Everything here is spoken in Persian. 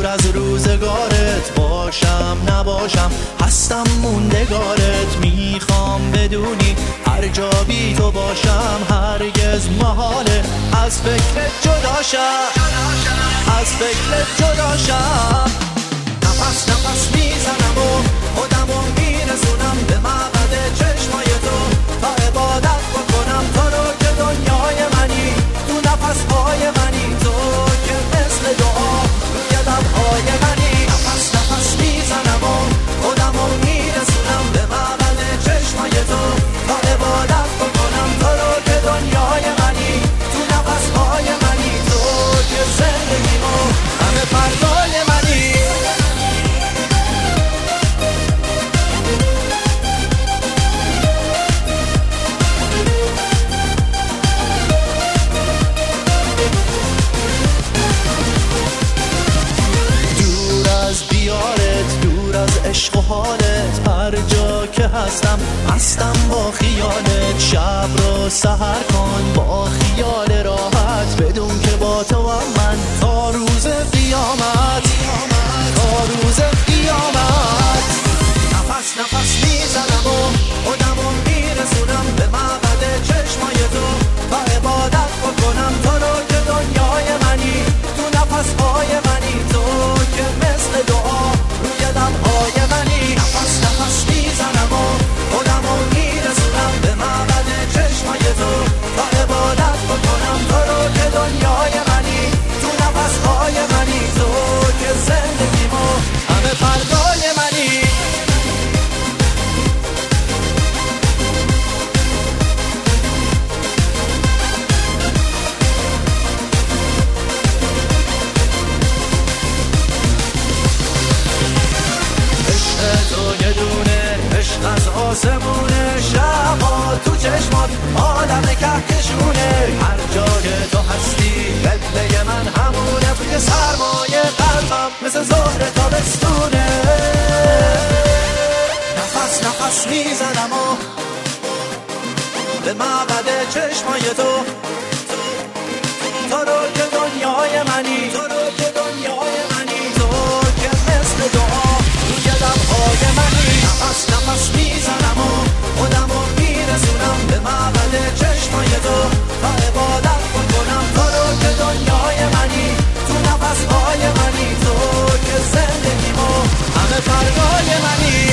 از روزگارت، باشم نباشم هستم موندگارت. میخوام بدونی هر جا بی تو باشم هرگز محاله از فکرت جداشم، از فکرت جداشم. نفس نفس میزنم و خودمو میرسونم به مقعد چشمای تو تا عبادت بکنم تو رو که دنیای منی، تو نفسهای منی، تو که مثل دعا روی لبهای منی. نفس نفس میزنم و خودمو میرسونم به مقعد چشمای تو تا عبادت بکنم تو رو که دنیای منی، تو نفسهای منی، تو که زندگیمو همه پردای منی. عشق و حالت هر جا که هستم با خیالت. شب رو سحر کن با خیال راحت، بدون که با تو هم من تا روز قیامت، تا روز قیامت. نفس نفس میزنم و خودمو میرسونم به مقعد چشمای تو تا عبادت بکنم تو رو که دنیای منی، تو نفسهای منی، تو که مثل دعا روی لبهای منی. نفس نفس میزنم و خودمو میرسونم به مقعد چشمای تو تا عبادت بکنم تو رو که دنیای منی، تو نفسهای منی، تو که زندگیمو همه پردای منی. از آسمونه شبا تو چشمات آدم کهکشونه، هر جا که تو هستی قبله من همونه، توی سرمایه قلبم مثل ظهر تابستونه. نفس نفس میزنم و به مقعد چشمای تو تو رو که دنیای منی، تو رو که دنیای منی، تو که مثل دعا روی لبهای منی. نفس نفس میزنم و خودمو میرسونم به مقعد چشمای تو تا عبادت بکنم تو رو که دنیای منی، تو نفسهای منی، تو که زندگیمو همه پرگای منی.